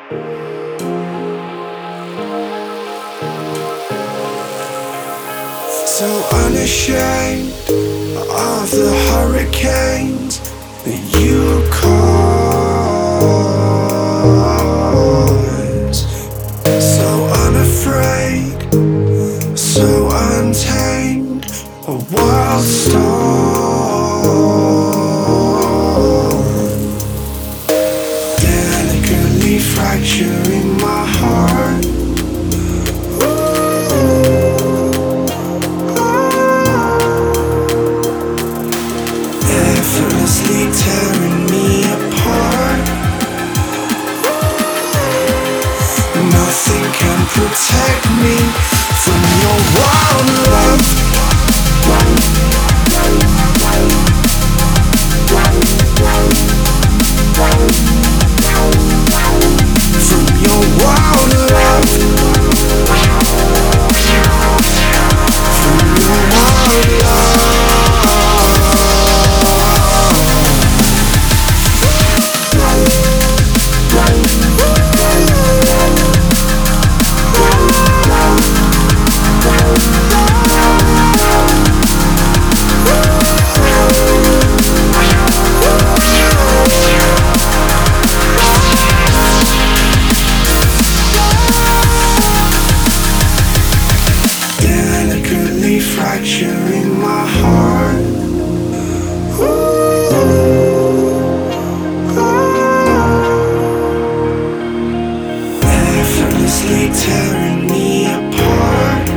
So unashamed of the hurricanes that you cause. So unafraid, so untamed, a wild storm, delicately fracturing my heart. Effortlessly tearing me apart. Nothing can protect me from your wild love. From your wild love. From your wild love. Delicately fracturing my heart. Effortlessly tearing me apart.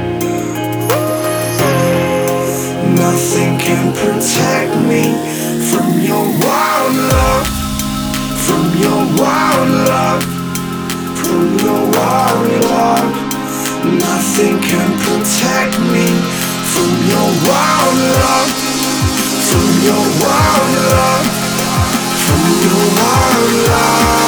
Nothing can protect me from your wild love. From your wild love. From your wild love. Nothing can protect me from your wild love. From your wild love. From your wild love.